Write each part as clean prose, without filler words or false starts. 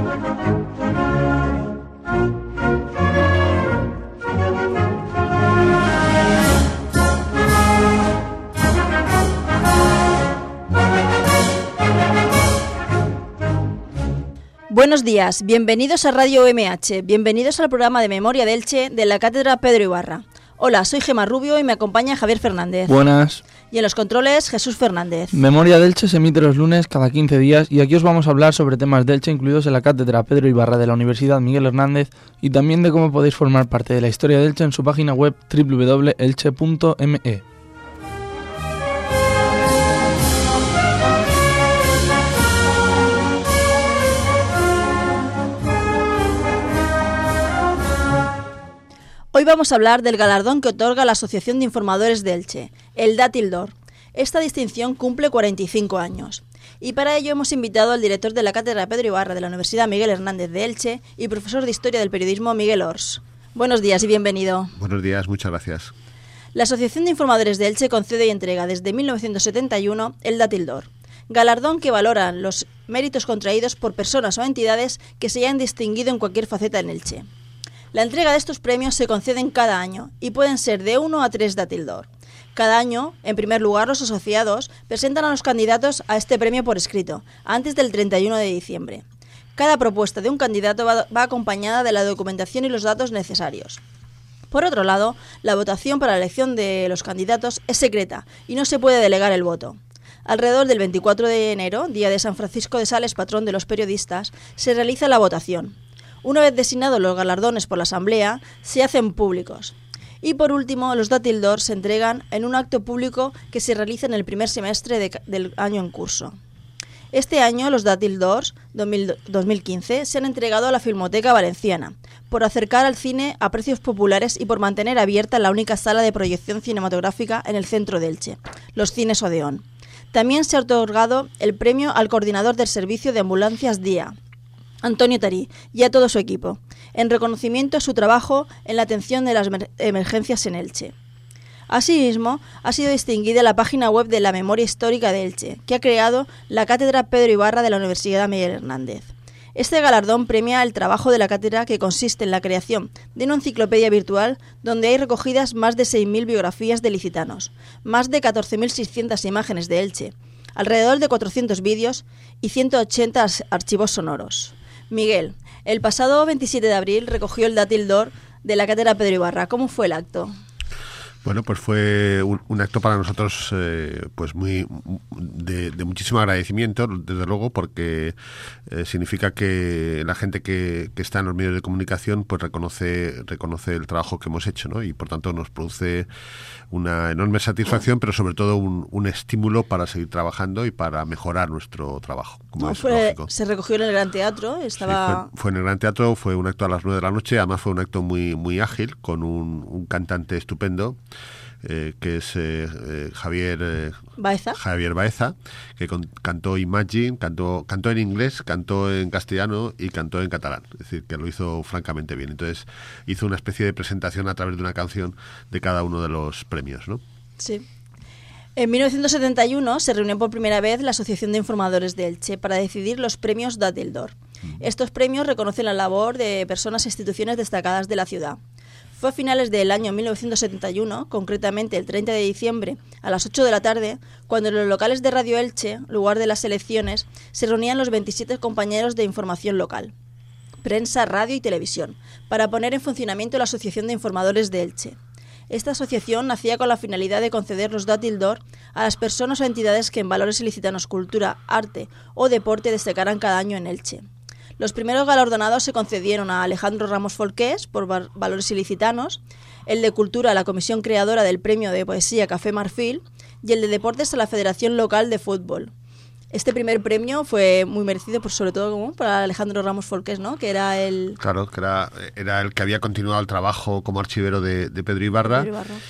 Buenos días, bienvenidos a Radio UMH, bienvenidos al programa de Memoria de Elche de la Cátedra Pedro Ibarra. Hola, soy Gemma Rubio y me acompaña Javier Fernández. Buenas. Y en los controles, Jesús Fernández. Memoria de Elche se emite los lunes cada 15 días y aquí os vamos a hablar sobre temas de Elche incluidos en la Cátedra Pedro Ibarra de la Universidad Miguel Hernández y también de cómo podéis formar parte de la historia de Elche en su página web www.elche.me. Hoy vamos a hablar del galardón que otorga la Asociación de Informadores de Elche, el Dátil d'Or. Esta distinción cumple 45 años. Y para ello hemos invitado al director de la Cátedra Pedro Ibarra de la Universidad Miguel Hernández de Elche y profesor de Historia del Periodismo Miguel Ors. Buenos días y bienvenido. Buenos días, muchas gracias. La Asociación de Informadores de Elche concede y entrega desde 1971 el Dátil d'Or, galardón que valora los méritos contraídos por personas o entidades que se hayan distinguido en cualquier faceta en Elche. La entrega de estos premios se conceden cada año y pueden ser de 1 a 3 Dátil d'Or. Cada año, en primer lugar, los asociados presentan a los candidatos a este premio por escrito, antes del 31 de diciembre. Cada propuesta de un candidato va acompañada de la documentación y los datos necesarios. Por otro lado, la votación para la elección de los candidatos es secreta y no se puede delegar el voto. Alrededor del 24 de enero, día de San Francisco de Sales, patrón de los periodistas, se realiza la votación. Una vez designados los galardones por la Asamblea, se hacen públicos. Y por último, los Dátil d'Or se entregan en un acto público que se realiza en el primer semestre del año en curso. Este año, los Dátil d'Or 2015 se han entregado a la Filmoteca Valenciana, por acercar al cine a precios populares y por mantener abierta la única sala de proyección cinematográfica en el centro de Elche, los Cines Odeón. También se ha otorgado el premio al coordinador del servicio de ambulancias DIA, Antonio Tarí, y a todo su equipo, en reconocimiento a su trabajo en la atención de las emergencias en Elche. Asimismo, ha sido distinguida la página web de la Memoria Histórica de Elche, que ha creado la Cátedra Pedro Ibarra de la Universidad Miguel Hernández. Este galardón premia el trabajo de la cátedra, que consiste en la creación de una enciclopedia virtual donde hay recogidas más de 6.000 biografías de licitanos, más de 14.600 imágenes de Elche, alrededor de 400 vídeos y 180 archivos sonoros. Miguel, el pasado 27 de abril recogió el Dátil d'Or de la Cátedra Pedro Ibarra. ¿Cómo fue el acto? Bueno, pues fue un acto para nosotros pues muy de muchísimo agradecimiento, desde luego, porque significa que la gente que está en los medios de comunicación pues reconoce el trabajo que hemos hecho, ¿no? Y por tanto nos produce una enorme satisfacción, pero sobre todo un estímulo para seguir trabajando y para mejorar nuestro trabajo, como es lógico. Se recogió en el Gran Teatro, estaba... Sí, fue en el Gran Teatro, fue un acto a las 9 de la noche, además fue un acto muy ágil, con un cantante estupendo, que es Javier Baeza, que cantó Imagine, cantó en inglés, cantó en castellano y cantó en catalán, es decir, que lo hizo francamente bien. Entonces hizo una especie de presentación a través de una canción de cada uno de los premios, ¿no? Sí. En 1971 se reunió por primera vez la Asociación de Informadores de Elche para decidir los premios Dátil d'Or. Estos premios reconocen la labor de personas e instituciones destacadas de la ciudad. Fue a finales del año 1971, concretamente el 30 de diciembre, a las 8 de la tarde, cuando en los locales de Radio Elche, lugar de las elecciones, se reunían los 27 compañeros de información local, prensa, radio y televisión, para poner en funcionamiento la Asociación de Informadores de Elche. Esta asociación nacía con la finalidad de conceder los Dátil d'Or a las personas o entidades que en valores ilicitanos, cultura, arte o deporte destacaran cada año en Elche. Los primeros galardonados se concedieron a Alejandro Ramos Folqués por valores ilicitanos, el de Cultura a la comisión creadora del premio de poesía Café Marfil y el de Deportes a la Federación Local de Fútbol. Este primer premio fue muy merecido, por sobre todo como para Alejandro Ramos Folqués, ¿no? Que era el... Claro, que era el que había continuado el trabajo como archivero de Pedro Ibarra,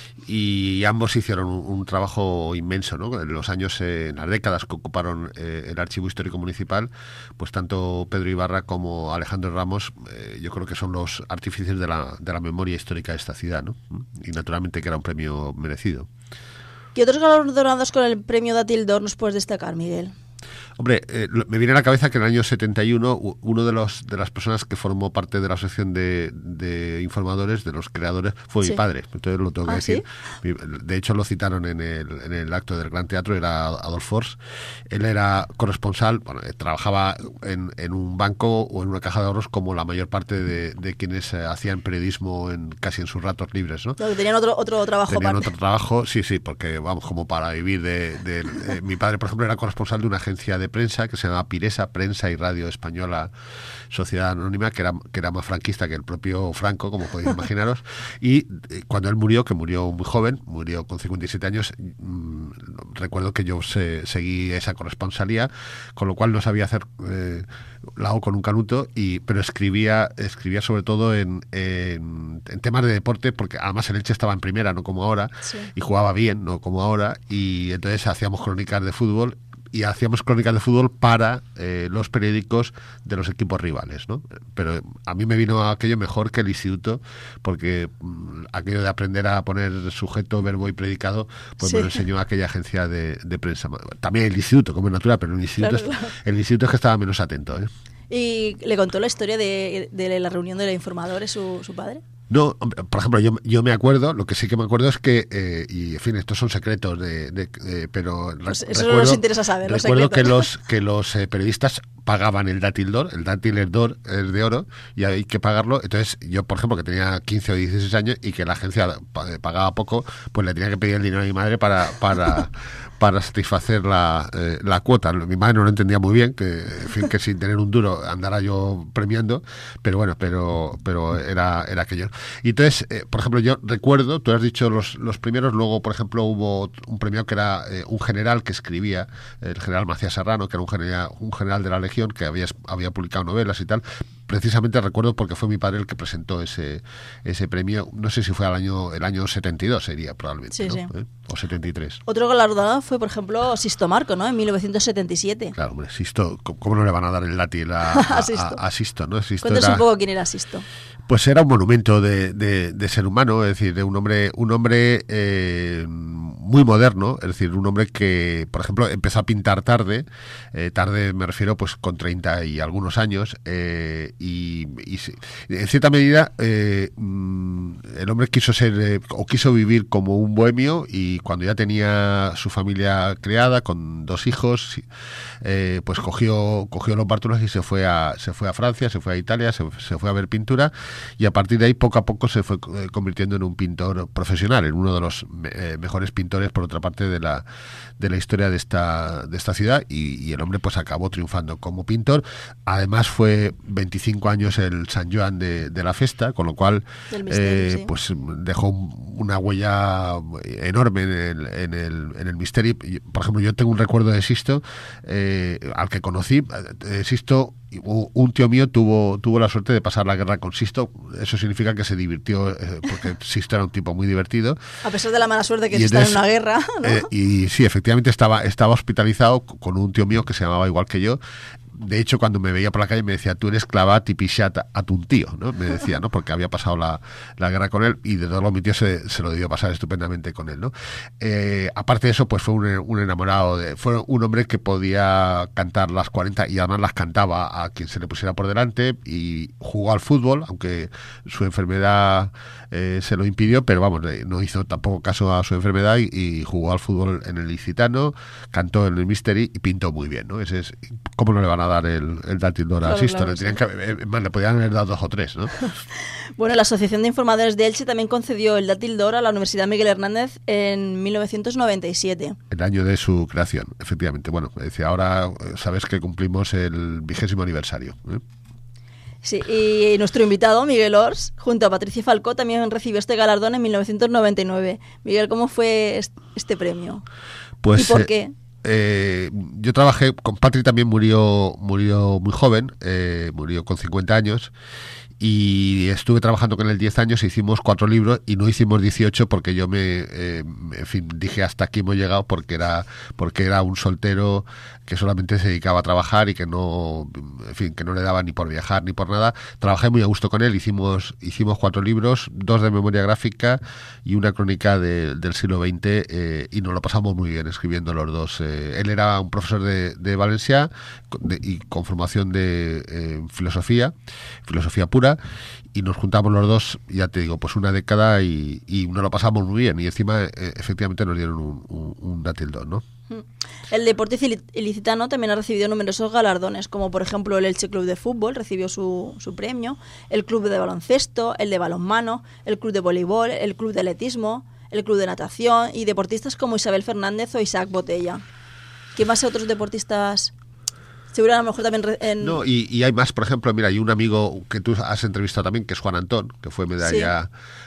y ambos hicieron un trabajo inmenso, ¿no? En los años, en las décadas que ocuparon el Archivo Histórico Municipal, pues tanto Pedro Ibarra como Alejandro Ramos, yo creo que son los artífices de la memoria histórica de esta ciudad, ¿no? Y naturalmente que era un premio merecido. ¿Qué otros galardonados con el premio Dátil d'Or nos puedes destacar, Miguel? Hombre, me viene a la cabeza que en el año 71 uno de las personas que formó parte de la asociación de informadores, de los creadores, fue mi padre. Entonces lo tengo que decir. ¿Sí? De hecho, lo citaron en el acto del Gran Teatro, era Adolf Forst. Él era corresponsal, bueno, trabajaba en un banco o en una caja de ahorros como la mayor parte de quienes hacían periodismo casi en sus ratos libres, ¿no? Tenían otro trabajo. Tenían otro trabajo, sí, porque vamos, como para vivir mi padre, por ejemplo, era corresponsal de una agencia de prensa que se llamaba Piresa, Prensa y Radio Española Sociedad Anónima, que era más franquista que el propio Franco, como podéis imaginaros. Y cuando él murió, que murió muy joven, murió con 57 años, recuerdo que yo seguí esa corresponsalía, con lo cual no sabía hacer la O con un canuto, pero escribía sobre todo en temas de deporte, porque además el Elche estaba en primera, no como ahora, sí, y jugaba bien, no como ahora, y entonces hacíamos crónicas de fútbol, y hacíamos crónicas de fútbol para los periódicos de los equipos rivales, ¿no? Pero a mí me vino aquello mejor que el instituto, porque aquello de aprender a poner sujeto, verbo y predicado, pues sí, me lo enseñó aquella agencia de prensa. También el instituto, como es natural, pero el instituto es que estaba menos atento, ¿eh? ¿Y le contó la historia de la reunión de los informadores su padre? No, por ejemplo, yo me acuerdo, lo que sí que me acuerdo es que, y en fin, estos son secretos, pero pues eso no nos interesa saber. Recuerdo que los periodistas pagaban el dátil d'or es de oro, y hay que pagarlo. Entonces yo, por ejemplo, que tenía 15 o 16 años y que la agencia pagaba poco, pues le tenía que pedir el dinero a mi madre para satisfacer la cuota. Mi madre no lo entendía muy bien, que sin tener un duro andara yo premiando, pero bueno, pero era aquello. Y entonces, por ejemplo, yo recuerdo, tú has dicho los primeros, luego, por ejemplo, hubo un premio que era un general que escribía, el general Macías Serrano, que era un general de la Legión, que había publicado novelas y tal. Precisamente recuerdo porque fue mi padre el que presentó ese premio. No sé si fue el año 72, sería probablemente, sí, ¿no? Sí. O 73. Otro galardonado fue, por ejemplo, Sisto Marco, ¿no? En 1977. Claro, hombre, Sisto, ¿cómo no le van a dar el dátil a Sisto, ¿no? Sisto Cuéntanos un poco quién era Sisto. Pues era un monumento de ser humano, es decir, de un hombre muy moderno, es decir, un hombre que, por ejemplo, empezó a pintar tarde me refiero pues con 30 y algunos años, y en cierta medida el hombre quiso vivir como un bohemio, y cuando ya tenía su familia creada con 2 hijos, pues cogió los bártulos y se fue a Francia, se fue a Italia, se fue a ver pintura, y a partir de ahí poco a poco se fue convirtiendo en un pintor profesional, en uno de los mejores pintores, por otra parte, de la historia de esta ciudad, y el hombre pues acabó triunfando como pintor. Además fue 25 años el San Joan de la festa, con lo cual sí, pues dejó una huella enorme en el misterio. Por ejemplo, yo tengo un recuerdo de Sisto, al que conocí. Sisto, un tío mío tuvo la suerte de pasar la guerra con Sisto. Eso significa que se divirtió, porque Sisto era un tipo muy divertido, a pesar de la mala suerte que se está en una guerra, ¿no? Y sí, efectivamente estaba hospitalizado con un tío mío que se llamaba igual que yo. De hecho, cuando me veía por la calle me decía: tú eres clavat y pixat a tu tío, ¿no? Me decía, ¿no? Porque había pasado la guerra con él, y de todo lo mi tío se lo debió pasar estupendamente con él, ¿no? Aparte de eso, pues fue un enamorado, fue un hombre que podía cantar las 40, y además las cantaba a quien se le pusiera por delante, y jugó al fútbol, aunque su enfermedad se lo impidió, pero vamos, no hizo tampoco caso a su enfermedad, y jugó al fútbol en el Licitano, cantó en el Mystery y pintó muy bien, ¿no? Ese es, ¿cómo no le van a dar el dátil d'or a Sisto? Claro, le podían haber dado 2 o 3, ¿no? Bueno, la Asociación de Informadores de Elche también concedió el dátil d'or a la Universidad Miguel Hernández en 1997. El año de su creación, efectivamente. Bueno, decía, ahora sabes que cumplimos el 20º aniversario, ¿eh? Sí, y nuestro invitado, Miguel Ors, junto a Patricia Falcó, también recibió este galardón en 1999. Miguel, ¿cómo fue este premio? Pues, ¿y por qué? Yo trabajé con Patri, también murió muy joven, murió con 50 años, y estuve trabajando con él 10 años, hicimos 4 libros y no hicimos 18 porque yo en fin, dije hasta aquí hemos llegado porque era un soltero que solamente se dedicaba a trabajar y que no, en fin, que no le daba ni por viajar ni por nada. Trabajé muy a gusto con él, hicimos 4 libros, 2 de memoria gráfica y una crónica del siglo XX, y nos lo pasamos muy bien escribiendo los dos. Él era un profesor de Valencia y con formación de filosofía pura, y nos juntamos los dos, ya te digo, pues una década y nos lo pasamos muy bien, y encima efectivamente nos dieron un dátil 2, ¿no? El deporte ilicitano también ha recibido numerosos galardones, como por ejemplo el Elche Club de Fútbol recibió su premio, el Club de Baloncesto, el de Balonmano, el Club de Voleibol, el Club de Atletismo, el Club de Natación y deportistas como Isabel Fernández o Isaac Botella. ¿Qué más otros deportistas? Seguro a lo mejor también... No, y hay más, por ejemplo, mira, hay un amigo que tú has entrevistado también, que es Juan Antón, que fue medalla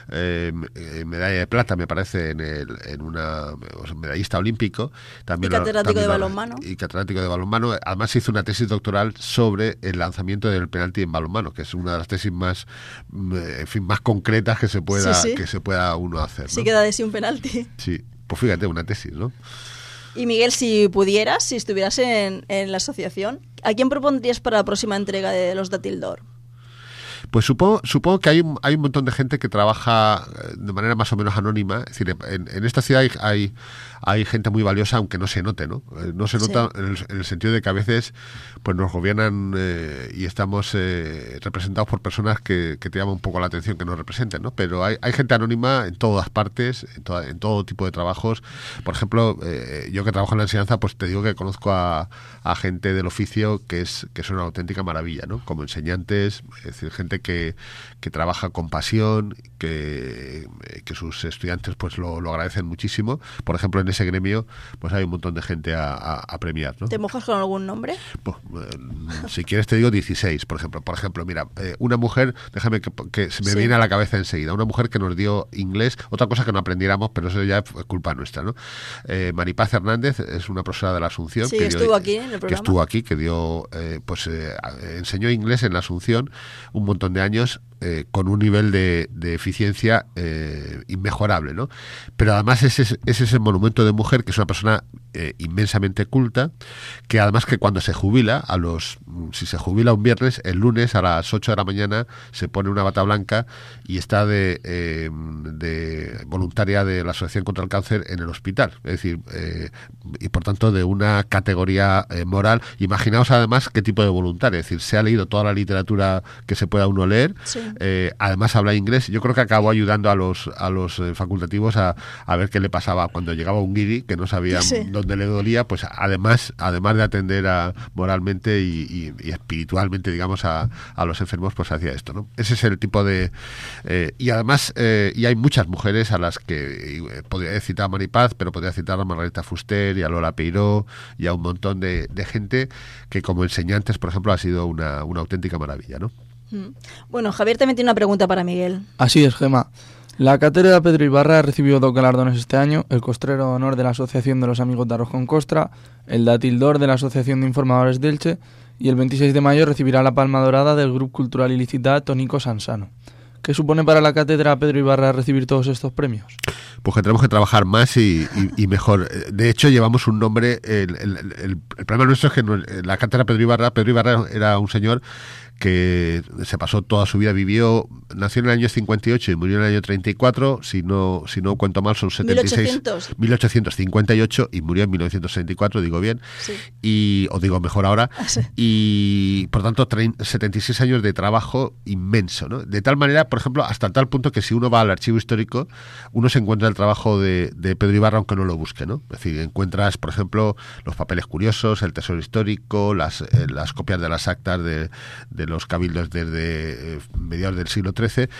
de plata, me parece, en una medallista olímpico. También y catedrático de balonmano. Y catedrático de balonmano. Además hizo una tesis doctoral sobre el lanzamiento del penalti en balonmano, que es una de las tesis más, en fin, más concretas que se pueda uno hacer, ¿no? Sí, queda de sí un penalti. Sí, pues fíjate, una tesis, ¿no? Y Miguel, si pudieras, si estuvieras en la asociación, ¿a quién propondrías para la próxima entrega de los Dátil d'Or? Pues supongo que hay un montón de gente que trabaja de manera más o menos anónima. Es decir, en esta ciudad hay gente muy valiosa, aunque no se note, ¿no? No se nota en el sentido de que a veces pues nos gobiernan y estamos representados por personas que te llaman un poco la atención que nos representen, ¿no? Pero hay gente anónima en todas partes, en todo tipo de trabajos. Por ejemplo, yo que trabajo en la enseñanza, pues te digo que conozco a gente del oficio que es una auténtica maravilla, ¿no? Como enseñantes, es decir, gente que trabaja con pasión, que sus estudiantes pues lo agradecen muchísimo. Por ejemplo, en ese gremio pues hay un montón de gente a premiar, ¿no? ¿Te mojas con algún nombre? Pues, si quieres te digo 16, por ejemplo, mira, una mujer, déjame que se me viene a la cabeza enseguida, una mujer que nos dio inglés, otra cosa que no aprendiéramos, pero eso ya es culpa nuestra, ¿no? Maripaz Hernández es una profesora de la Asunción, que estuvo aquí en el programa. Que estuvo aquí, que dio enseñó inglés en la Asunción un montón de años, con un nivel de eficiencia inmejorable, ¿no? Pero además es ese monumento de mujer, que es una persona inmensamente culta, que además que cuando se jubila, si se jubila un viernes, el lunes a las 8 de la mañana se pone una bata blanca y está de voluntaria de la Asociación contra el Cáncer en el hospital. Es decir, y por tanto de una categoría moral. Imaginaos además qué tipo de voluntaria. Es decir, se ha leído toda la literatura que se pueda uno leer. Sí. Además habla inglés. Yo creo que acabó ayudando a los facultativos a ver qué le pasaba cuando llegaba un guiri que no sabían dónde le dolía. Pues además de atender moralmente y espiritualmente, digamos, a los enfermos, pues hacía esto, ¿no? Ese es el tipo de... y además y hay muchas mujeres a las que podría citar a Maripaz, pero podría citar a Margarita Fuster y a Lola Peiró y a un montón de gente que como enseñantes, por ejemplo, ha sido una auténtica maravilla, ¿no? Bueno, Javier también tiene una pregunta para Miguel. Así es, Gema. La cátedra Pedro Ibarra recibió 2 galardones este año: el Costrero de Honor de la Asociación de los Amigos de Arroz con Costra, el Dátil d'Or de la Asociación de Informadores de Elche, y el 26 de mayo recibirá la Palma Dorada del Grupo Cultural Ilicità Tonico Sansano. ¿Qué supone para la cátedra Pedro Ibarra recibir todos estos premios? Pues que tenemos que trabajar más y mejor. De hecho, llevamos un nombre... El problema nuestro es que la cátedra Pedro Ibarra era un señor que se pasó toda su vida, nació en el año 58 y murió en el año 34, si no cuento mal son 76, 1858 y murió en 1964, digo bien, o digo mejor ahora, y por tanto 76 años de trabajo inmenso, ¿no? De tal manera, por ejemplo, hasta tal punto que si uno va al archivo histórico, uno se encuentra el trabajo de Pedro Ibarra aunque no lo busque, ¿no? Es decir, encuentras, por ejemplo, los papeles curiosos, el tesoro histórico, las copias de las actas de los cabildos desde mediados del siglo XIII.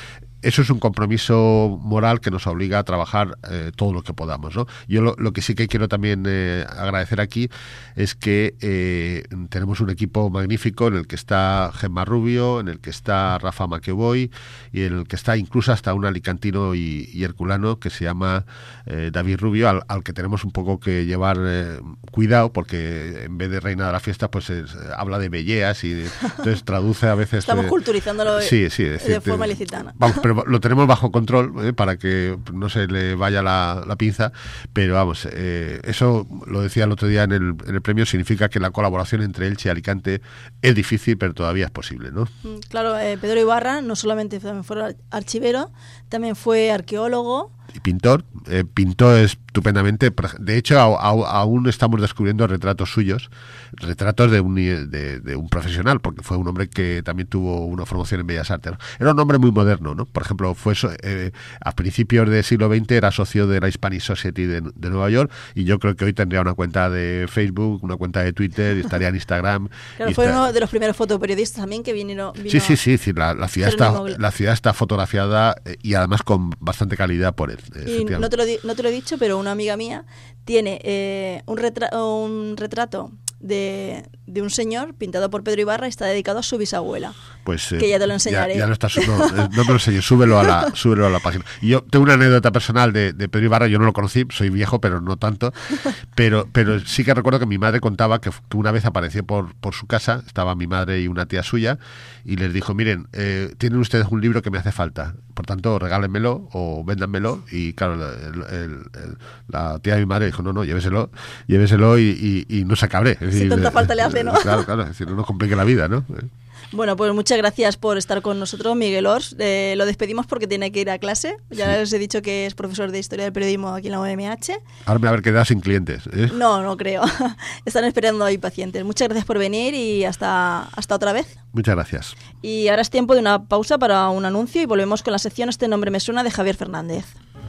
eso es un compromiso moral que nos obliga a trabajar todo lo que podamos, ¿no? Yo lo que sí que quiero también agradecer aquí es que tenemos un equipo magnífico en el que está Gemma Rubio, en el que está Rafa Maqueboy y en el que está incluso hasta un alicantino y herculano que se llama David Rubio, al que tenemos un poco que llevar cuidado, porque en vez de reina de la fiesta pues habla de belleas y entonces traduce a veces... Estamos culturizándolo sí, de forma ilicitana. Vamos, pero lo tenemos bajo control para que no se le vaya la pinza, pero vamos, eso lo decía el otro día en el premio, significa que la colaboración entre Elche y Alicante es difícil, pero todavía es posible, ¿no? Claro, Pedro Ibarra no solamente fue archivero, también fue arqueólogo y pintor, pintó estupendamente. De hecho, aún estamos descubriendo retratos suyos, retratos de un profesional, porque fue un hombre que también tuvo una formación en Bellas Artes, ¿no? Era un hombre muy moderno, ¿no? Por ejemplo, a principios del siglo XX era socio de la Hispanic Society de Nueva York, y yo creo que hoy tendría una cuenta de Facebook, una cuenta de Twitter, y estaría en Instagram. Claro, fue uno de los primeros fotoperiodistas también que vino Sí, la ciudad está fotografiada y además con bastante calidad por él. Y no te lo he dicho, pero una amiga mía tiene un retrato de un señor pintado por Pedro Ibarra y está dedicado a su bisabuela. Pues que ya te lo enseñaré. Ya no me lo enseñes, súbelo a la página. Y yo tengo una anécdota personal de Pedro Ibarra. Yo no lo conocí, soy viejo, pero no tanto. Pero sí que recuerdo que mi madre contaba que una vez apareció por su casa, estaba mi madre y una tía suya, y les dijo: miren, tienen ustedes un libro que me hace falta, por tanto regálenmelo o véndanmelo. Y claro, la tía de mi madre dijo: no, lléveselo y no se acabre. Si tanta falta le hace, ¿no? Claro, es decir, no nos complique la vida, ¿no? Bueno, pues muchas gracias por estar con nosotros, Miguel Ors. Lo despedimos porque tiene que ir a clase. Ya les he dicho que es profesor de Historia del Periodismo aquí en la UMH. Ahora me va a haber quedado sin clientes, ¿eh? No creo. Están esperando ahí pacientes. Muchas gracias por venir y hasta otra vez. Muchas gracias. Y ahora es tiempo de una pausa para un anuncio y volvemos con la sección Este nombre me suena de Javier Fernández.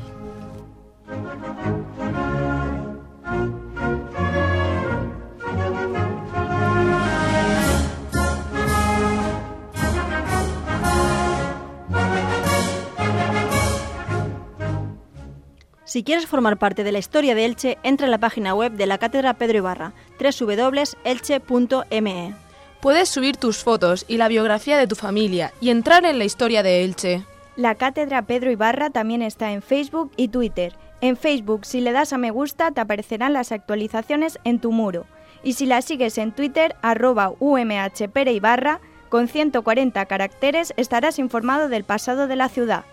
Si quieres formar parte de la historia de Elche, entra en la página web de la Cátedra Pedro Ibarra, www.elche.me. Puedes subir tus fotos y la biografía de tu familia y entrar en la historia de Elche. La Cátedra Pedro Ibarra también está en Facebook y Twitter. En Facebook, si le das a me gusta, te aparecerán las actualizaciones en tu muro. Y si la sigues en Twitter, @UMHPereIbarra, con 140 caracteres, estarás informado del pasado de la ciudad.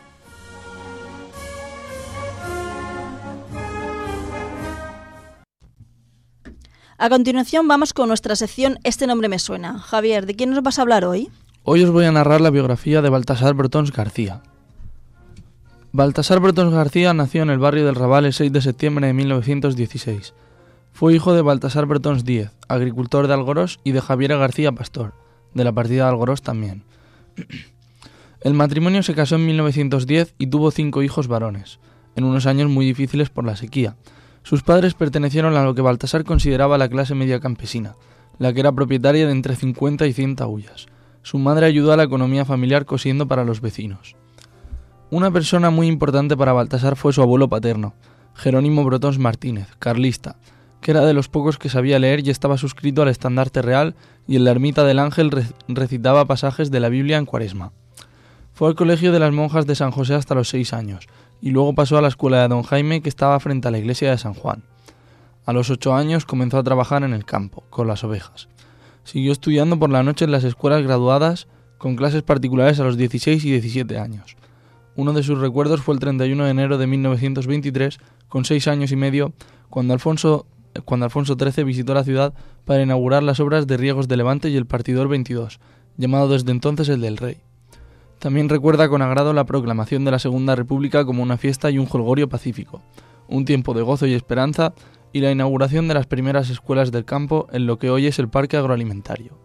A continuación vamos con nuestra sección Este nombre me suena. Javier, ¿de quién nos vas a hablar hoy? Hoy os voy a narrar la biografía de Baltasar Brotons García. Baltasar Brotons García nació en el barrio del Raval el 6 de septiembre de 1916. Fue hijo de Baltasar Brotons Díez, agricultor de Algorós, y de Javiera García Pastor, de la partida de Algorós también. El matrimonio se casó en 1910 y tuvo 5 hijos varones, en unos años muy difíciles por la sequía. Sus padres pertenecieron a lo que Baltasar consideraba la clase media campesina, la que era propietaria de entre 50 y 100 taullas. Su madre ayudó a la economía familiar cosiendo para los vecinos. Una persona muy importante para Baltasar fue su abuelo paterno, Jerónimo Brotons Martínez, carlista, que era de los pocos que sabía leer y estaba suscrito al estandarte real, y en la ermita del Ángel recitaba pasajes de la Biblia en Cuaresma. Fue al colegio de las monjas de San José hasta los 6 años, y luego pasó a la escuela de Don Jaime, que estaba frente a la iglesia de San Juan. A los 8 años comenzó a trabajar en el campo, con las ovejas. Siguió estudiando por la noche en las escuelas graduadas, con clases particulares a los 16 y 17 años. Uno de sus recuerdos fue el 31 de enero de 1923, con 6 años y medio, cuando Alfonso XIII visitó la ciudad para inaugurar las obras de riegos de Levante y el partidor 22, llamado desde entonces el del Rey. También recuerda con agrado la proclamación de la Segunda República como una fiesta y un jolgorio pacífico, un tiempo de gozo y esperanza, y la inauguración de las primeras escuelas del campo en lo que hoy es el Parque Agroalimentario.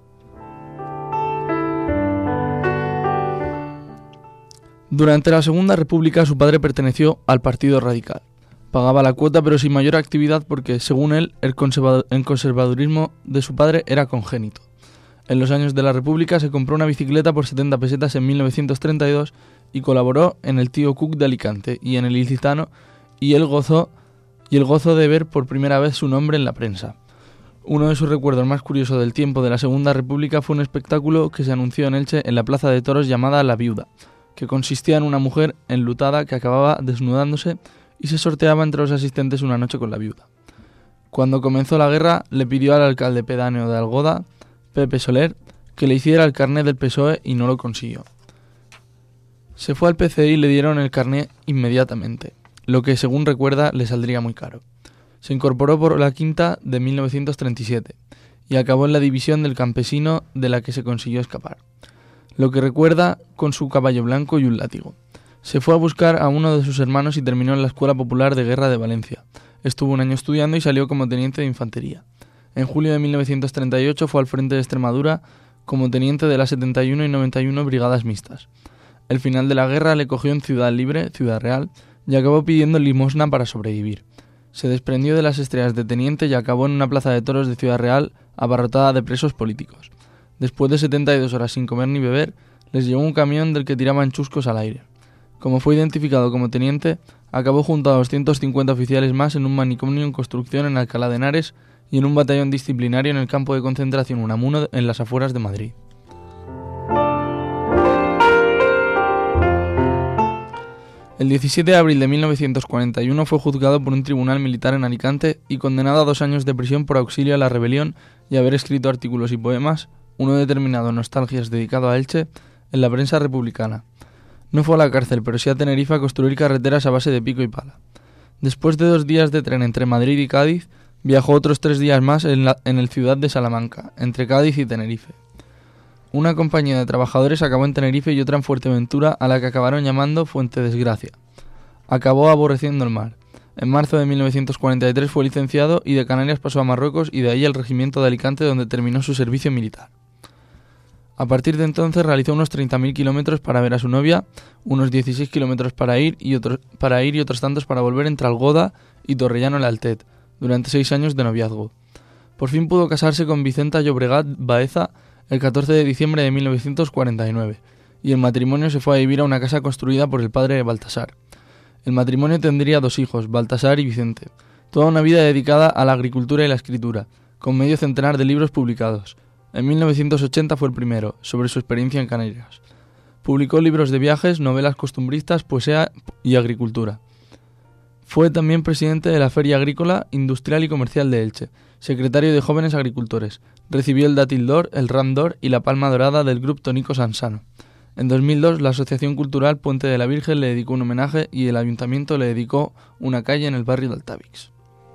Durante la Segunda República su padre perteneció al Partido Radical. Pagaba la cuota pero sin mayor actividad porque, según él, el conservadurismo de su padre era congénito. En los años de la República se compró una bicicleta por 70 pesetas en 1932 y colaboró en el Tío Cook de Alicante y en el Ilicitano y el gozo de ver por primera vez su nombre en la prensa. Uno de sus recuerdos más curiosos del tiempo de la Segunda República fue un espectáculo que se anunció en Elche en la Plaza de Toros llamada La Viuda, que consistía en una mujer enlutada que acababa desnudándose y se sorteaba entre los asistentes una noche con la viuda. Cuando comenzó la guerra, le pidió al alcalde pedáneo de Algoda, Pepe Soler, que le hiciera el carné del PSOE y no lo consiguió. Se fue al PCI y le dieron el carné inmediatamente, lo que según recuerda le saldría muy caro. Se incorporó por la quinta de 1937 y acabó en la división del campesino de la que se consiguió escapar, lo que recuerda con su caballo blanco y un látigo. Se fue a buscar a uno de sus hermanos y terminó en la Escuela Popular de Guerra de Valencia. Estuvo un año estudiando y salió como teniente de infantería. En julio de 1938 fue al frente de Extremadura como teniente de las 71 y 91 brigadas mixtas. El final de la guerra le cogió en Ciudad Libre, Ciudad Real, y acabó pidiendo limosna para sobrevivir. Se desprendió de las estrellas de teniente y acabó en una plaza de toros de Ciudad Real abarrotada de presos políticos. Después de 72 horas sin comer ni beber, les llegó un camión del que tiraban chuscos al aire. Como fue identificado como teniente, acabó junto a 250 oficiales más en un manicomio en construcción en Alcalá de Henares y en un batallón disciplinario en el campo de concentración Unamuno en las afueras de Madrid. El 17 de abril de 1941 fue juzgado por un tribunal militar en Alicante y condenado a 2 años de prisión por auxilio a la rebelión y haber escrito artículos y poemas, uno determinado Nostalgias dedicado a Elche, en la prensa republicana. No fue a la cárcel, pero sí a Tenerife a construir carreteras a base de pico y pala. Después de 2 días de tren entre Madrid y Cádiz, viajó otros 3 días más en el ciudad de Salamanca, entre Cádiz y Tenerife. Una compañía de trabajadores acabó en Tenerife y otra en Fuerteventura, a la que acabaron llamando Fuente Desgracia. Acabó aborreciendo el mar. En marzo de 1943 fue licenciado y de Canarias pasó a Marruecos y de ahí al regimiento de Alicante, donde terminó su servicio militar. A partir de entonces realizó unos 30.000 kilómetros para ver a su novia, unos 16 kilómetros para ir y otros tantos para volver entre Algoda y Torrellano el Altet, durante 6 años de noviazgo. Por fin pudo casarse con Vicenta Llobregat Baeza el 14 de diciembre de 1949, y el matrimonio se fue a vivir a una casa construida por el padre de Baltasar. El matrimonio tendría 2 hijos, Baltasar y Vicente, toda una vida dedicada a la agricultura y la escritura, con medio centenar de libros publicados. En 1980 fue el primero, sobre su experiencia en Canarias. Publicó libros de viajes, novelas costumbristas, poesía y agricultura. Fue también presidente de la Feria Agrícola, Industrial y Comercial de Elche, secretario de Jóvenes Agricultores. Recibió el Dátil d'Or, el Ram d'Or y la Palma Dorada del Grupo Tónico Sansano. En 2002, la Asociación Cultural Puente de la Virgen le dedicó un homenaje y el Ayuntamiento le dedicó una calle en el barrio de Altavix.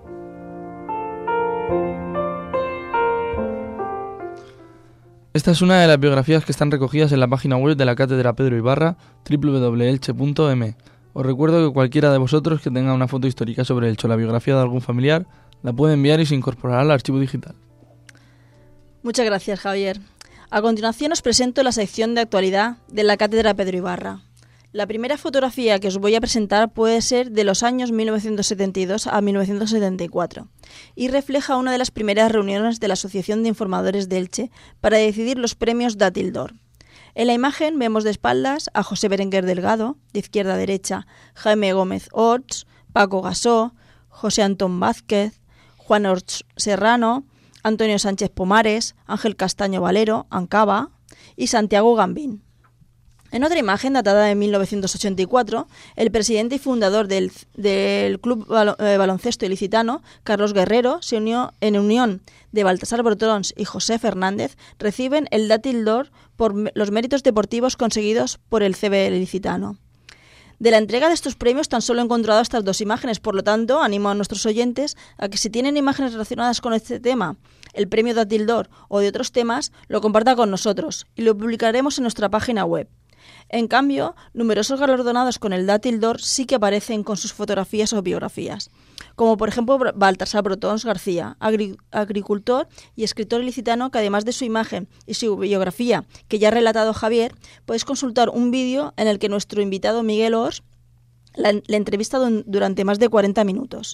Esta es una de las biografías que están recogidas en la página web de la Cátedra Pedro Ibarra, www.elche.m. Os recuerdo que cualquiera de vosotros que tenga una foto histórica sobre Elche o la biografía de algún familiar, la puede enviar y se incorporará al archivo digital. Muchas gracias, Javier. A continuación os presento la sección de actualidad de la Cátedra Pedro Ibarra. La primera fotografía que os voy a presentar puede ser de los años 1972 a 1974 y refleja una de las primeras reuniones de la Asociación de Informadores de Elche para decidir los premios Dátil d'Or. En la imagen vemos de espaldas a José Berenguer Delgado, de izquierda a derecha, Jaime Gómez Orts, Paco Gasó, José Antón Vázquez, Juan Orts Serrano, Antonio Sánchez Pomares, Ángel Castaño Valero, Ancaba y Santiago Gambín. En otra imagen, datada de 1984, el presidente y fundador del Club Baloncesto Ilicitano, Carlos Guerrero, se unió en unión de Baltasar Brotons y José Fernández, reciben el Dátil d'Or por los méritos deportivos conseguidos por el CB Ilicitano. De la entrega de estos premios tan solo he encontrado estas 2 imágenes, por lo tanto, animo a nuestros oyentes a que si tienen imágenes relacionadas con este tema, el premio Dátil d'Or o de otros temas, lo compartan con nosotros y lo publicaremos en nuestra página web. En cambio, numerosos galardonados con el Dátil d'Or sí que aparecen con sus fotografías o biografías, como por ejemplo Baltasar Brotons García, agricultor y escritor ilicitano que además de su imagen y su biografía que ya ha relatado Javier, podéis consultar un vídeo en el que nuestro invitado Miguel Ors le entrevista durante más de 40 minutos.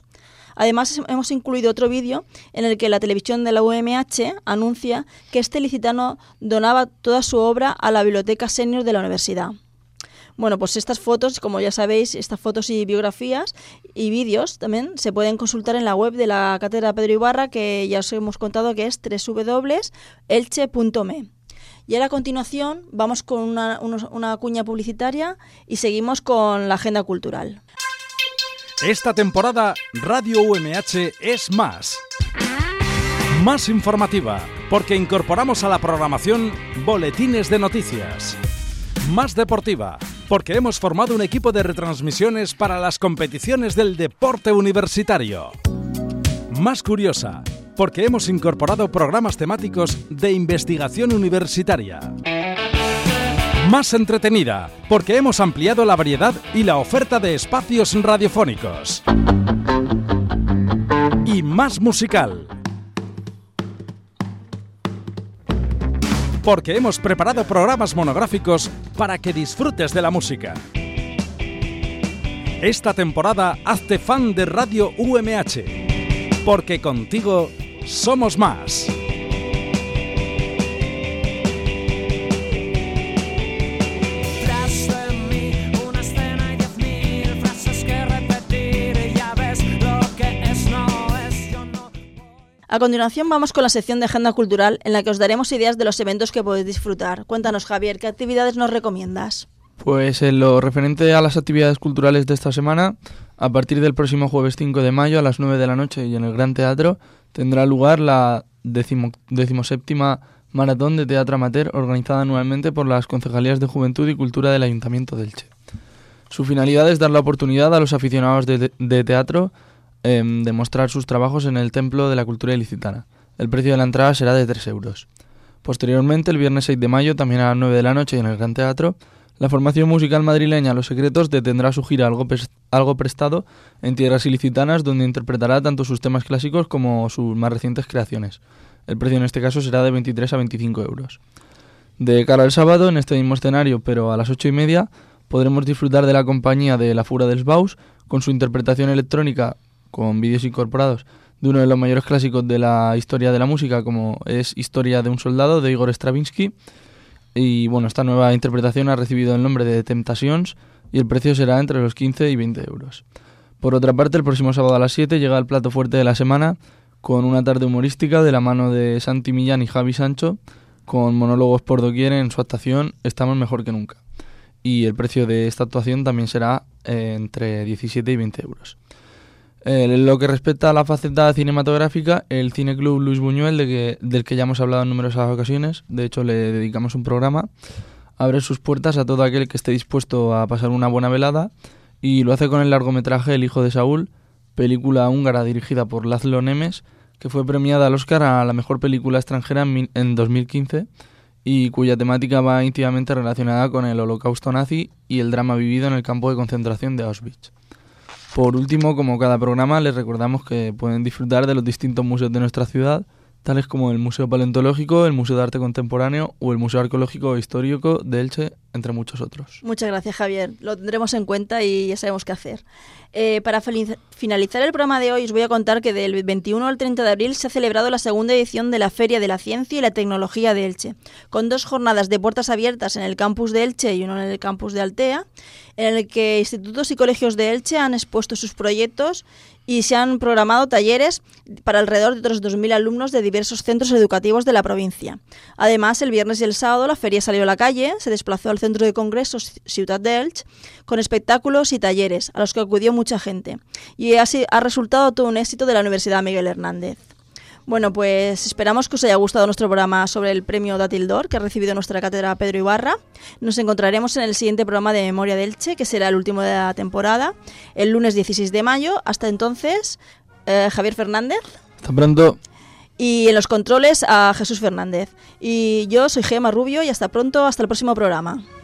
Además, hemos incluido otro vídeo en el que la televisión de la UMH anuncia que este ilicitano donaba toda su obra a la biblioteca senior de la universidad. Bueno, pues estas fotos, como ya sabéis, estas fotos y biografías y vídeos también se pueden consultar en la web de la Cátedra Pedro Ibarra, que ya os hemos contado que es www.elche.me. Y ahora a continuación vamos con una cuña publicitaria y seguimos con la agenda cultural. Esta temporada Radio UMH es más informativa, porque incorporamos a la programación boletines de noticias. Más deportiva, porque hemos formado un equipo de retransmisiones para las competiciones del deporte universitario. Más curiosa, porque hemos incorporado programas temáticos de investigación universitaria. Más entretenida, porque hemos ampliado la variedad y la oferta de espacios radiofónicos. Y más musical, porque hemos preparado programas monográficos para que disfrutes de la música. Esta temporada hazte fan de Radio UMH, porque contigo somos más. A continuación vamos con la sección de Agenda Cultural, en la que os daremos ideas de los eventos que podéis disfrutar. Cuéntanos, Javier, ¿qué actividades nos recomiendas? Pues en lo referente a las actividades culturales de esta semana, a partir del próximo jueves 5 de mayo a las 9 de la noche y en el Gran Teatro tendrá lugar la 17ª Maratón de Teatro Amateur, organizada anualmente por las Concejalías de Juventud y Cultura del Ayuntamiento de Elche. Su finalidad es dar la oportunidad a los aficionados de teatro de mostrar sus trabajos en el Templo de la Cultura Ilicitana. El precio de la entrada será de 3 euros. Posteriormente, el viernes 6 de mayo, también a las 9 de la noche y en el Gran Teatro, la formación musical madrileña Los Secretos detendrá su gira Algo Prestado en tierras ilicitanas, donde interpretará tanto sus temas clásicos como sus más recientes creaciones. El precio en este caso será de 23 a 25 euros. De cara al sábado, en este mismo escenario, pero a las 8:30, podremos disfrutar de la compañía de La Fura dels Baus, con su interpretación electrónica con vídeos incorporados de uno de los mayores clásicos de la historia de la música, como es Historia de un soldado, de Igor Stravinsky. Y bueno, esta nueva interpretación ha recibido el nombre de Temptations y el precio será entre los 15 y 20 euros. Por otra parte, el próximo sábado a las 7 llega el plato fuerte de la semana, con una tarde humorística de la mano de Santi Millán y Javi Sancho, con monólogos por doquier en su actuación Estamos mejor que nunca. Y el precio de esta actuación también será entre 17 y 20 euros. En lo que respecta a la faceta cinematográfica, el Cineclub Luis Buñuel, del que ya hemos hablado en numerosas ocasiones, de hecho le dedicamos un programa, abre sus puertas a todo aquel que esté dispuesto a pasar una buena velada, y lo hace con el largometraje El hijo de Saúl, película húngara dirigida por László Nemes, que fue premiada al Oscar a la mejor película extranjera en 2015 y cuya temática va íntimamente relacionada con el holocausto nazi y el drama vivido en el campo de concentración de Auschwitz. Por último, como cada programa, les recordamos que pueden disfrutar de los distintos museos de nuestra ciudad, tales como el Museo Paleontológico, el Museo de Arte Contemporáneo o el Museo Arqueológico e Histórico de Elche, entre muchos otros. Muchas gracias, Javier. Lo tendremos en cuenta y ya sabemos qué hacer. Para finalizar el programa de hoy, os voy a contar que del 21 al 30 de abril se ha celebrado la segunda edición de la Feria de la Ciencia y la Tecnología de Elche, con 2 jornadas de puertas abiertas en el campus de Elche y uno en el campus de Altea, en el que institutos y colegios de Elche han expuesto sus proyectos y se han programado talleres para alrededor de otros 2.000 alumnos de diversos centros educativos de la provincia. Además, el viernes y el sábado la feria salió a la calle, se desplazó al Centro de Congresos Ciutat d'Elx con espectáculos y talleres a los que acudió mucha gente. Y así ha resultado todo un éxito de la Universidad Miguel Hernández. Bueno, pues esperamos que os haya gustado nuestro programa sobre el premio Dátil d'Or que ha recibido nuestra cátedra Pedro Ibarra. Nos encontraremos en el siguiente programa de Memoria de Elche, que será el último de la temporada, el lunes 16 de mayo. Hasta entonces, Javier Fernández. Hasta pronto. Y en los controles a Jesús Fernández. Y yo soy Gemma Rubio y hasta pronto, hasta el próximo programa.